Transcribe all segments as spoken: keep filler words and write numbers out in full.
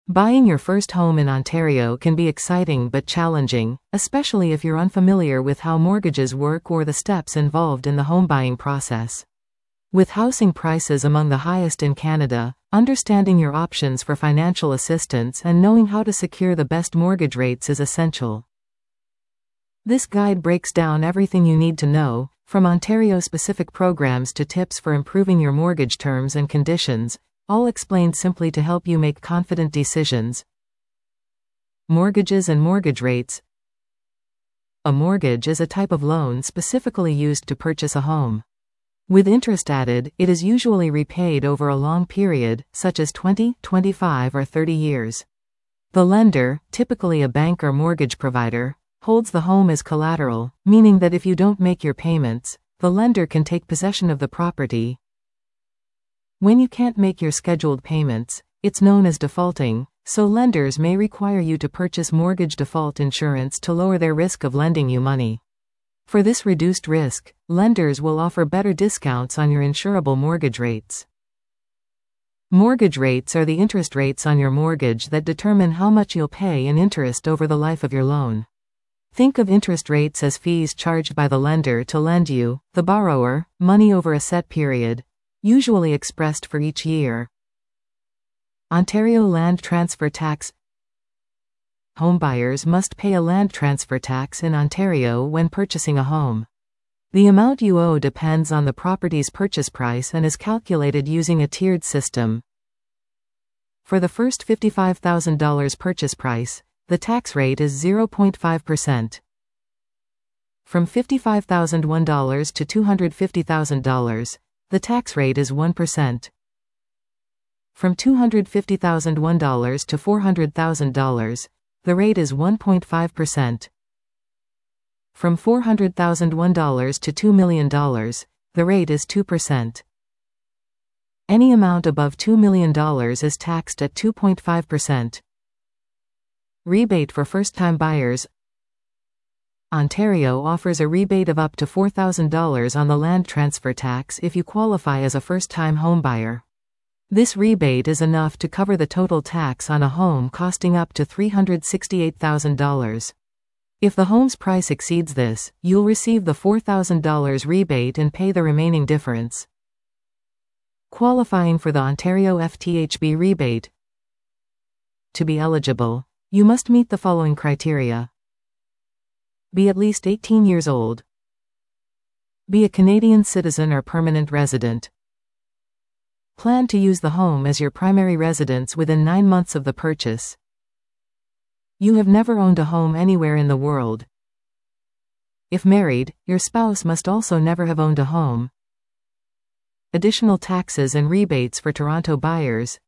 Buying your first home in Ontario can be exciting but challenging, especially if you're unfamiliar with how mortgages work or the steps involved in the home buying process. With housing prices among the highest in Canada, understanding your options for financial assistance and knowing how to secure the best mortgage rates is essential. This guide breaks down everything you need to know, from Ontario-specific programs to tips for improving your mortgage terms and conditions, all explained simply to help you make confident decisions. Mortgages and mortgage rates. A mortgage is a type of loan specifically used to purchase a home. With interest added, it is usually repaid over a long period, such as twenty, twenty-five, or thirty years. The lender, typically a bank or mortgage provider, holds the home as collateral, meaning that if you don't make your payments, the lender can take possession of the property. When you can't make your scheduled payments, it's known as defaulting, so lenders may require you to purchase mortgage default insurance to lower their risk of lending you money. For this reduced risk, lenders will offer better discounts on your insurable mortgage rates. Mortgage rates are the interest rates on your mortgage that determine how much you'll pay in interest over the life of your loan. Think of interest rates as fees charged by the lender to lend you, the borrower, money over a set period, usually expressed for each year. Ontario Land Transfer Tax. Homebuyers must pay a land transfer tax in Ontario when purchasing a home. The amount you owe depends on the property's purchase price and is calculated using a tiered system. For the first fifty-five thousand dollars purchase price, the tax rate is zero point five percent. From fifty-five thousand one dollars to two hundred fifty thousand dollars, the tax rate is one percent. From two hundred fifty thousand one dollars to four hundred thousand dollars, the rate is one point five percent. From four hundred thousand one dollars to two million dollars, the rate is two percent. Any amount above two million dollars is taxed at two point five percent. Rebate for first-time buyers. Ontario offers a rebate of up to four thousand dollars on the land transfer tax if you qualify as a first-time homebuyer. This rebate is enough to cover the total tax on a home costing up to three hundred sixty-eight thousand dollars. If the home's price exceeds this, you'll receive the four thousand dollars rebate and pay the remaining difference. Qualifying for the Ontario F T H B rebate. To be eligible, you must meet the following criteria. Be at least eighteen years old. Be a Canadian citizen or permanent resident. Plan to use the home as your primary residence within nine months of the purchase. You have never owned a home anywhere in the world. If married, your spouse must also never have owned a home. Additional taxes and rebates for Toronto buyers.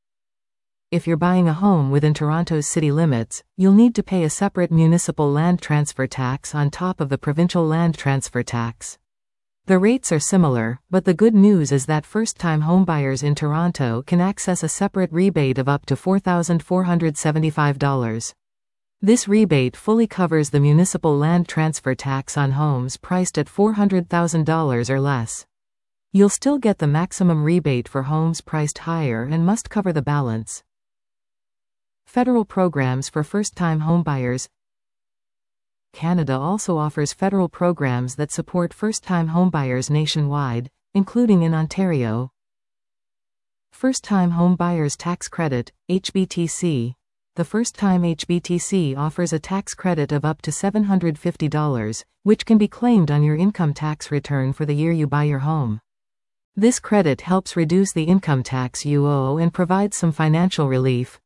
If you're buying a home within Toronto's city limits, you'll need to pay a separate municipal land transfer tax on top of the provincial land transfer tax. The rates are similar, but the good news is that first-time homebuyers in Toronto can access a separate rebate of up to four thousand four hundred seventy-five dollars. This rebate fully covers the municipal land transfer tax on homes priced at four hundred thousand dollars or less. You'll still get the maximum rebate for homes priced higher and must cover the balance. Federal programs for first-time homebuyers. Canada also offers federal programs that support first-time homebuyers nationwide, including in Ontario. First-time homebuyers tax credit, H B T C. The first-time H B T C offers a tax credit of up to seven hundred fifty dollars, which can be claimed on your income tax return for the year you buy your home. This credit helps reduce the income tax you owe and provides some financial relief.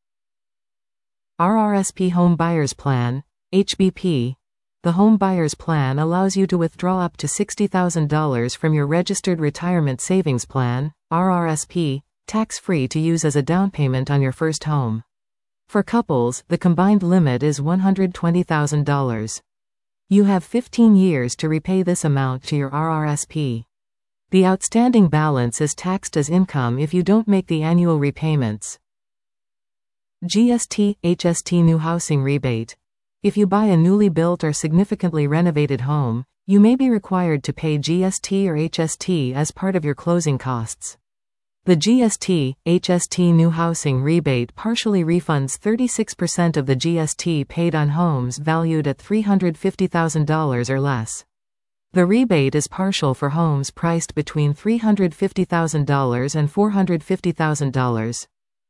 R R S P Home Buyers Plan, H B P. The Home Buyers Plan allows you to withdraw up to sixty thousand dollars from your Registered Retirement Savings Plan, R R S P, tax-free to use as a down payment on your first home. For couples, the combined limit is one hundred twenty thousand dollars. You have fifteen years to repay this amount to your R R S P. The outstanding balance is taxed as income if you don't make the annual repayments. G S T, H S T New Housing Rebate. If you buy a newly built or significantly renovated home, you may be required to pay G S T or H S T as part of your closing costs. The G S T H S T New Housing Rebate partially refunds thirty-six percent of the G S T paid on homes valued at three hundred fifty thousand dollars or less. The rebate is partial for homes priced between three hundred fifty thousand dollars and four hundred fifty thousand dollars.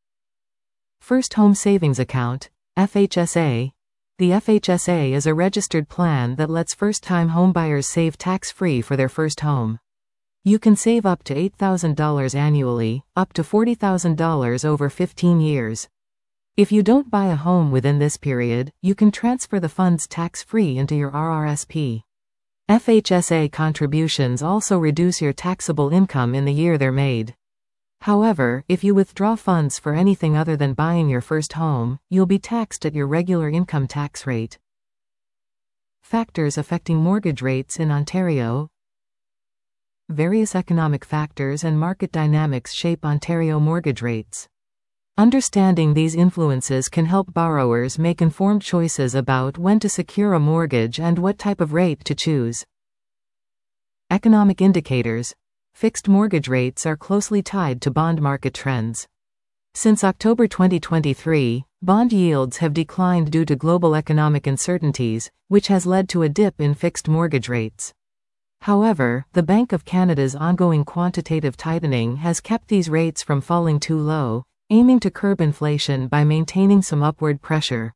First Home Savings Account, F H S A. The F H S A is a registered plan that lets first-time homebuyers save tax-free for their first home. You can save up to eight thousand dollars annually, up to forty thousand dollars over fifteen years. If you don't buy a home within this period, you can transfer the funds tax-free into your R R S P. F H S A contributions also reduce your taxable income in the year they're made. However, if you withdraw funds for anything other than buying your first home, you'll be taxed at your regular income tax rate. Factors affecting mortgage rates in Ontario. Various economic factors and market dynamics shape Ontario mortgage rates. Understanding these influences can help borrowers make informed choices about when to secure a mortgage and what type of rate to choose. Economic indicators. Fixed mortgage rates are closely tied to bond market trends. Since October twenty twenty-three, bond yields have declined due to global economic uncertainties, which has led to a dip in fixed mortgage rates. However, the Bank of Canada's ongoing quantitative tightening has kept these rates from falling too low, aiming to curb inflation by maintaining some upward pressure.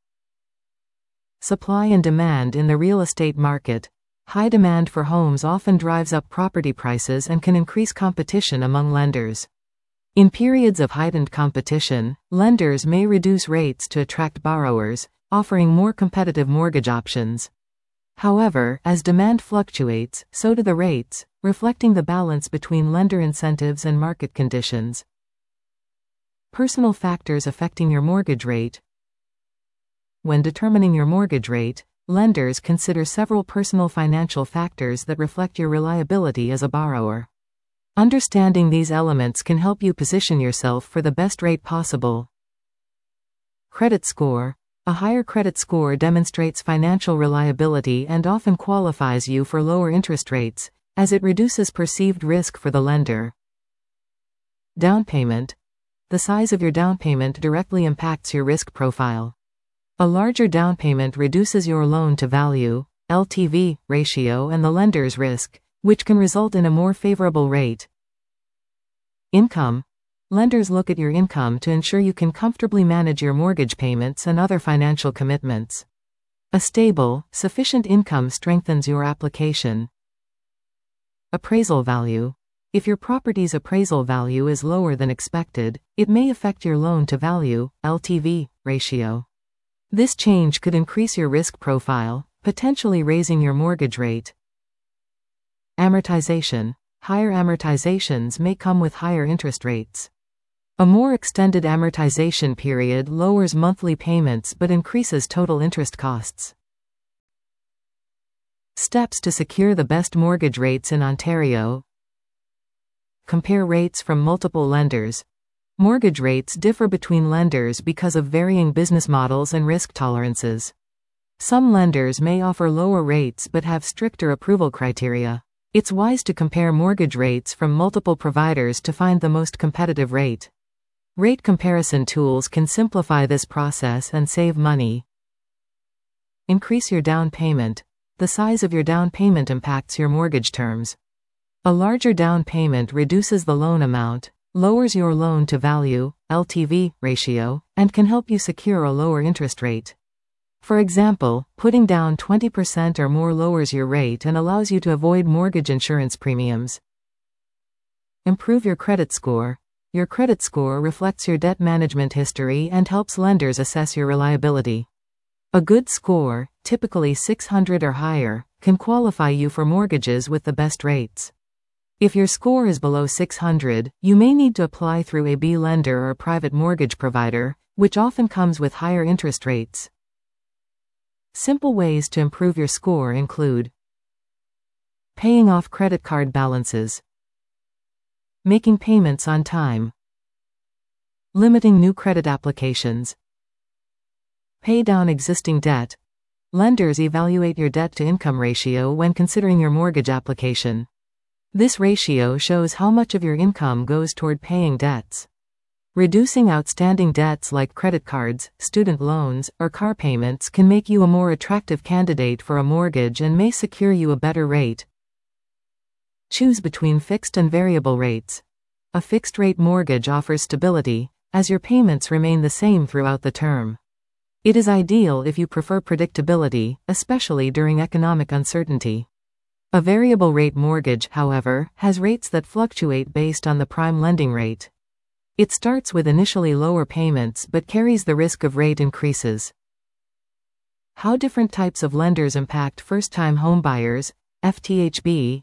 Supply and demand in the real estate market. High demand for homes often drives up property prices and can increase competition among lenders. In periods of heightened competition, lenders may reduce rates to attract borrowers, offering more competitive mortgage options. However, as demand fluctuates, so do the rates, reflecting the balance between lender incentives and market conditions. Personal factors affecting your mortgage rate. When determining your mortgage rate, lenders consider several personal financial factors that reflect your reliability as a borrower. Understanding these elements can help you position yourself for the best rate possible. Credit score. A higher credit score demonstrates financial reliability and often qualifies you for lower interest rates, as it reduces perceived risk for the lender. Down payment. The size of your down payment directly impacts your risk profile. A larger down payment reduces your loan-to-value (L T V) ratio and the lender's risk, which can result in a more favorable rate. Income. Lenders look at your income to ensure you can comfortably manage your mortgage payments and other financial commitments. A stable, sufficient income strengthens your application. Appraisal value. If your property's appraisal value is lower than expected, it may affect your loan-to-value (L T V) ratio. This change could increase your risk profile, potentially raising your mortgage rate. Amortization. Higher amortizations may come with higher interest rates. A more extended amortization period lowers monthly payments but increases total interest costs. Steps to secure the best mortgage rates in Ontario. Compare rates from multiple lenders. Mortgage rates differ between lenders because of varying business models and risk tolerances. Some lenders may offer lower rates but have stricter approval criteria. It's wise to compare mortgage rates from multiple providers to find the most competitive rate. Rate comparison tools can simplify this process and save money. Increase your down payment. The size of your down payment impacts your mortgage terms. A larger down payment reduces the loan amount, lowers your loan-to-value (L T V) ratio, and can help you secure a lower interest rate. For example, putting down twenty percent or more lowers your rate and allows you to avoid mortgage insurance premiums. Improve your credit score. Your credit score reflects your debt management history and helps lenders assess your reliability. A good score, typically six hundred or higher, can qualify you for mortgages with the best rates. If your score is below six hundred, you may need to apply through a B lender or a private mortgage provider, which often comes with higher interest rates. Simple ways to improve your score include paying off credit card balances, making payments on time, limiting new credit applications, pay down existing debt. Lenders evaluate your debt-to-income ratio when considering your mortgage application. This ratio shows how much of your income goes toward paying debts. Reducing outstanding debts like credit cards, student loans, or car payments can make you a more attractive candidate for a mortgage and may secure you a better rate. Choose between fixed and variable rates. A fixed-rate mortgage offers stability, as your payments remain the same throughout the term. It is ideal if you prefer predictability, especially during economic uncertainty. A variable-rate mortgage, however, has rates that fluctuate based on the prime lending rate. It starts with initially lower payments but carries the risk of rate increases. How different types of lenders impact first-time homebuyers, F T H B.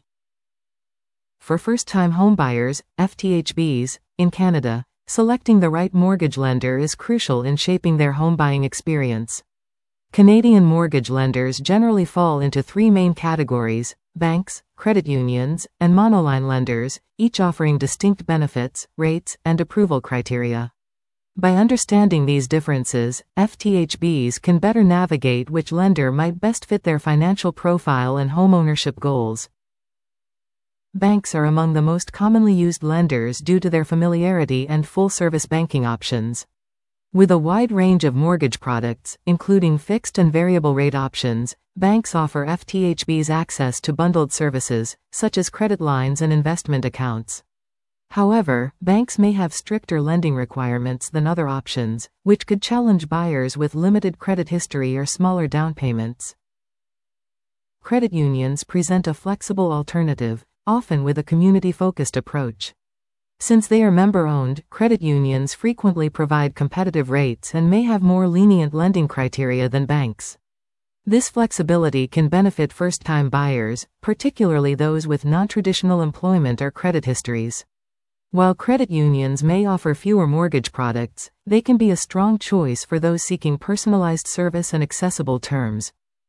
For first-time homebuyers, F T H Bs, in Canada, selecting the right mortgage lender is crucial in shaping their home-buying experience. Canadian mortgage lenders generally fall into three main categories: banks, credit unions, and monoline lenders, each offering distinct benefits, rates, and approval criteria. By understanding these differences, F T H Bs can better navigate which lender might best fit their financial profile and homeownership goals. Banks are among the most commonly used lenders due to their familiarity and full-service banking options. With a wide range of mortgage products, including fixed and variable rate options, banks offer F T H Bs access to bundled services, such as credit lines and investment accounts. However, banks may have stricter lending requirements than other options, which could challenge buyers with limited credit history or smaller down payments. Credit unions present a flexible alternative, often with a community-focused approach. Since they are member-owned, credit unions frequently provide competitive rates and may have more lenient lending criteria than banks. This flexibility can benefit first-time buyers, particularly those with non-traditional employment or credit histories. While credit unions may offer fewer mortgage products, they can be a strong choice for those seeking personalized service and accessible terms.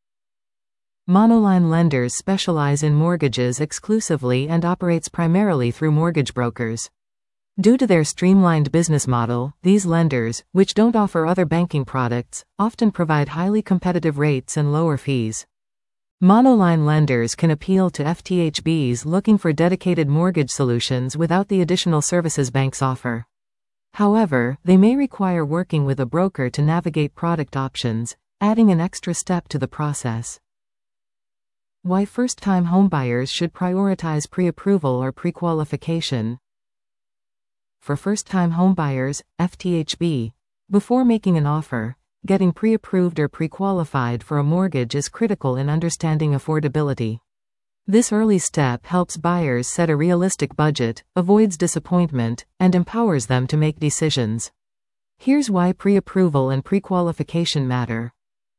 Monoline lenders specialize in mortgages exclusively and operates primarily through mortgage brokers. Due to their streamlined business model, these lenders, which don't offer other banking products, often provide highly competitive rates and lower fees. Monoline lenders can appeal to F T H Bs looking for dedicated mortgage solutions without the additional services banks offer. However, they may require working with a broker to navigate product options, adding an extra step to the process. Why first-time homebuyers should prioritize pre-approval or pre-qualification. For first-time homebuyers, F T H B, before making an offer, getting pre-approved or pre-qualified for a mortgage is critical in understanding affordability. This early step helps buyers set a realistic budget, avoids disappointment, and empowers them to make decisions. Here's why pre-approval and pre-qualification matter.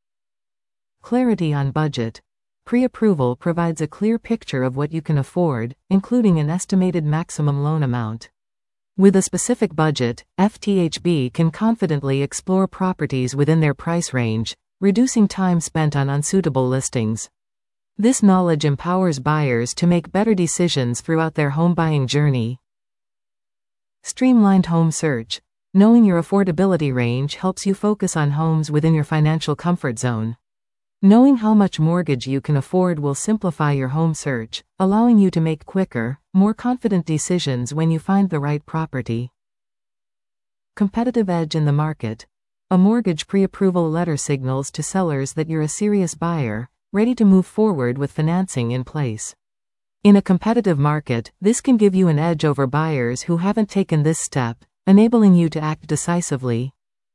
Clarity on budget. Pre-approval provides a clear picture of what you can afford, including an estimated maximum loan amount. With a specific budget, F T H B can confidently explore properties within their price range, reducing time spent on unsuitable listings. This knowledge empowers buyers to make better decisions throughout their home buying journey. Streamlined home search. Knowing your affordability range helps you focus on homes within your financial comfort zone. Knowing how much mortgage you can afford will simplify your home search, allowing you to make quicker, more confident decisions when you find the right property. Competitive edge in the market. A mortgage pre-approval letter signals to sellers that you're a serious buyer, ready to move forward with financing in place. In a competitive market, this can give you an edge over buyers who haven't taken this step, enabling you to act decisively.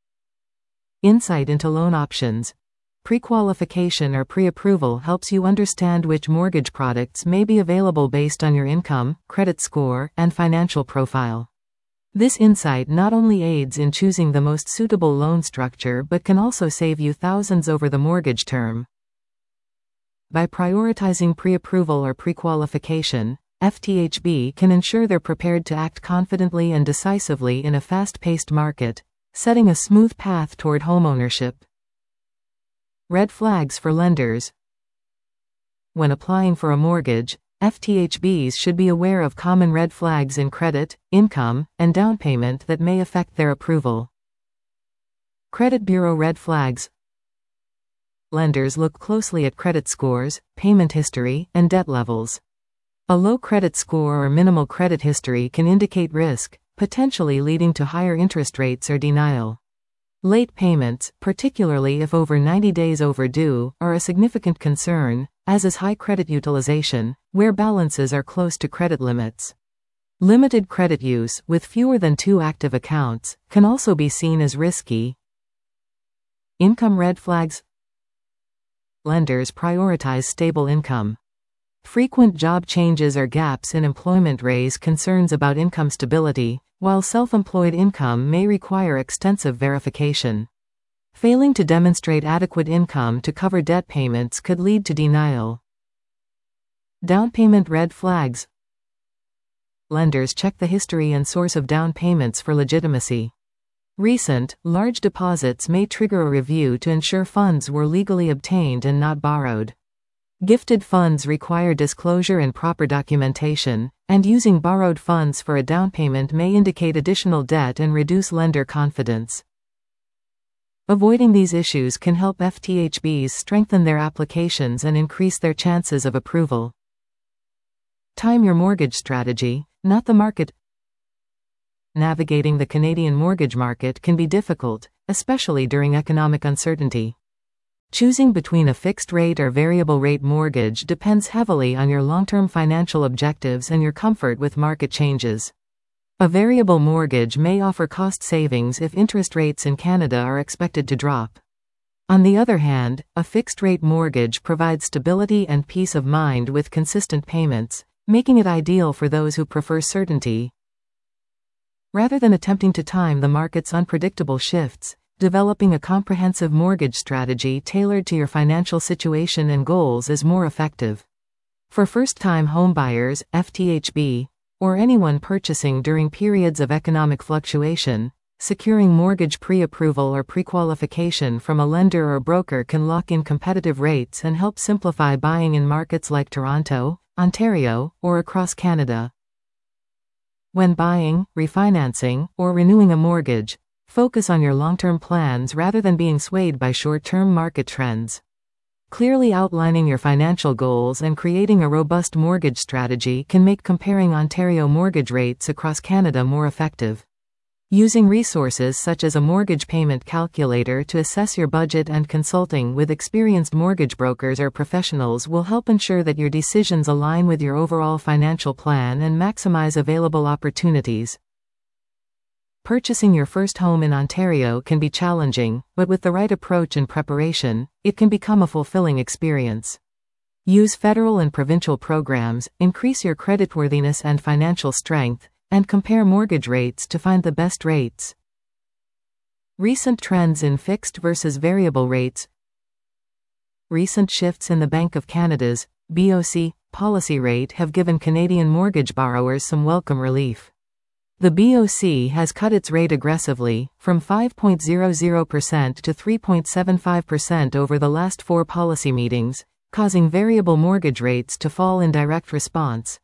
Insight into loan options. Pre-qualification or pre-approval helps you understand which mortgage products may be available based on your income, credit score, and financial profile. This insight not only aids in choosing the most suitable loan structure but can also save you thousands over the mortgage term. By prioritizing pre-approval or pre-qualification, F T H B can ensure they're prepared to act confidently and decisively in a fast-paced market, setting a smooth path toward homeownership. Red flags for lenders. When applying for a mortgage, F T H Bs should be aware of common red flags in credit, income, and down payment that may affect their approval. Credit bureau red flags. Lenders look closely at credit scores, payment history, and debt levels. A low credit score or minimal credit history can indicate risk, potentially leading to higher interest rates or denial. Late payments, particularly if over ninety days overdue, are a significant concern, as is high credit utilization, where balances are close to credit limits. Limited credit use, with fewer than two active accounts, can also be seen as risky. Income red flags. Lenders prioritize stable income. Frequent job changes or gaps in employment raise concerns about income stability, while self-employed income may require extensive verification. Failing to demonstrate adequate income to cover debt payments could lead to denial. Down payment red flags. Lenders check the history and source of down payments for legitimacy. Recent, large deposits may trigger a review to ensure funds were legally obtained and not borrowed. Gifted funds require disclosure and proper documentation, and using borrowed funds for a down payment may indicate additional debt and reduce lender confidence. Avoiding these issues can help F T H Bs strengthen their applications and increase their chances of approval. Time your mortgage strategy, not the market. Navigating the Canadian mortgage market can be difficult, especially during economic uncertainty. Choosing between a fixed rate or variable rate mortgage depends heavily on your long-term financial objectives and your comfort with market changes. A variable mortgage may offer cost savings if interest rates in Canada are expected to drop. On the other hand, a fixed-rate mortgage provides stability and peace of mind with consistent payments, making it ideal for those who prefer certainty. Rather than attempting to time the market's unpredictable shifts, developing a comprehensive mortgage strategy tailored to your financial situation and goals is more effective. For first-time homebuyers, F T H B, or anyone purchasing during periods of economic fluctuation, securing mortgage pre-approval or pre-qualification from a lender or broker can lock in competitive rates and help simplify buying in markets like Toronto, Ontario, or across Canada. When buying, refinancing, or renewing a mortgage, focus on your long-term plans rather than being swayed by short-term market trends. Clearly outlining your financial goals and creating a robust mortgage strategy can make comparing Ontario mortgage rates across Canada more effective. Using resources such as a mortgage payment calculator to assess your budget and consulting with experienced mortgage brokers or professionals will help ensure that your decisions align with your overall financial plan and maximize available opportunities. Purchasing your first home in Ontario can be challenging, but with the right approach and preparation, it can become a fulfilling experience. Use federal and provincial programs, increase your creditworthiness and financial strength, and compare mortgage rates to find the best rates. Recent trends in fixed versus variable rates. Recent shifts in the Bank of Canada's B O C policy rate have given Canadian mortgage borrowers some welcome relief. The B O C has cut its rate aggressively, from five point zero zero percent to three point seven five percent over the last four policy meetings, causing variable mortgage rates to fall in direct response.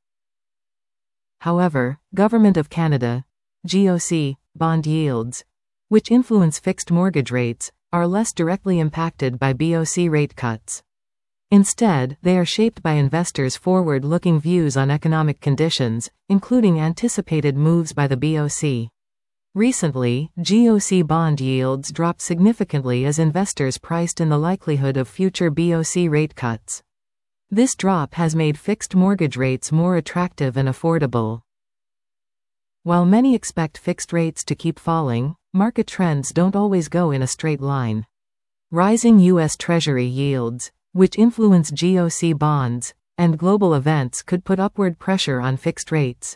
However, Government of Canada G O C bond yields, which influence fixed mortgage rates, are less directly impacted by B O C rate cuts. Instead, they are shaped by investors' forward-looking views on economic conditions, including anticipated moves by the B O C. Recently, G O C bond yields dropped significantly as investors priced in the likelihood of future B O C rate cuts. This drop has made fixed mortgage rates more attractive and affordable. While many expect fixed rates to keep falling, market trends don't always go in a straight line. Rising U S Treasury yields, which influence G O C bonds, and global events could put upward pressure on fixed rates.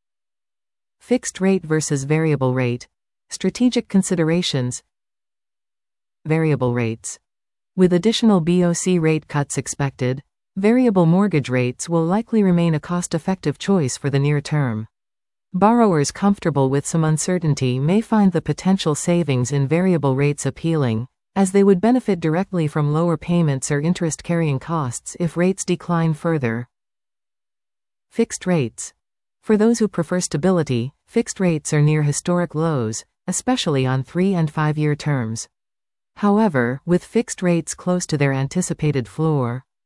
Fixed rate versus variable rate. Strategic considerations. Variable rates. With additional B O C rate cuts expected, variable mortgage rates will likely remain a cost-effective choice for the near term. Borrowers comfortable with some uncertainty may find the potential savings in variable rates appealing, as they would benefit directly from lower payments or interest-carrying costs if rates decline further. Fixed rates. For those who prefer stability, fixed rates are near historic lows, especially on three- and five-year terms. However, with fixed rates close to their anticipated floor,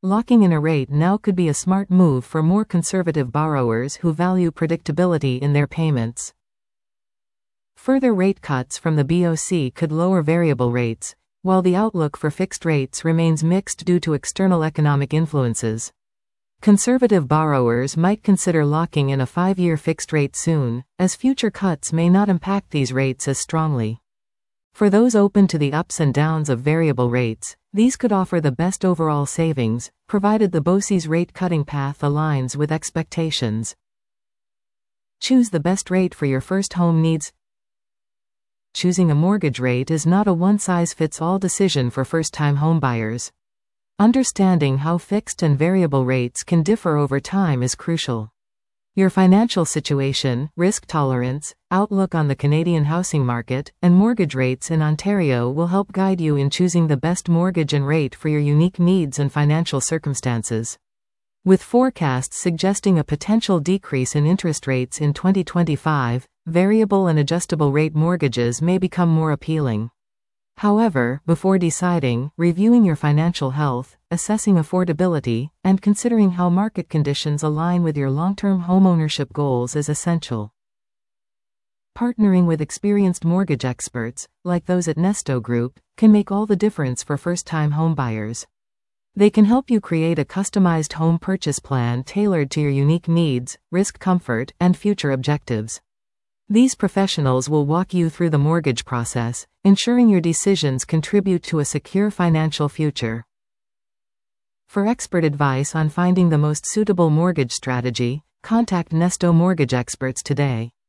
Locking in a rate now could be a smart move for more conservative borrowers who value predictability in their payments. Further rate cuts from the B O C could lower variable rates, while the outlook for fixed rates remains mixed due to external economic influences. Conservative borrowers might consider locking in a five-year fixed rate soon, as future cuts may not impact these rates as strongly. For those open to the ups and downs of variable rates, these could offer the best overall savings, provided the B O C's rate-cutting path aligns with expectations. Choose the best rate for your first home needs. Choosing a mortgage rate is not a one-size-fits-all decision for first-time homebuyers. Understanding how fixed and variable rates can differ over time is crucial. Your financial situation, risk tolerance, outlook on the Canadian housing market, and mortgage rates in Ontario will help guide you in choosing the best mortgage and rate for your unique needs and financial circumstances. With forecasts suggesting a potential decrease in interest rates in twenty twenty-five, variable and adjustable rate mortgages may become more appealing. However, before deciding, reviewing your financial health, assessing affordability, and considering how market conditions align with your long-term homeownership goals is essential. Partnering with experienced mortgage experts, like those at Nesto Group, can make all the difference for first-time homebuyers. They can help you create a customized home purchase plan tailored to your unique needs, risk comfort, and future objectives. These professionals will walk you through the mortgage process, ensuring your decisions contribute to a secure financial future. For expert advice on finding the most suitable mortgage strategy, contact Nesto Mortgage Experts today.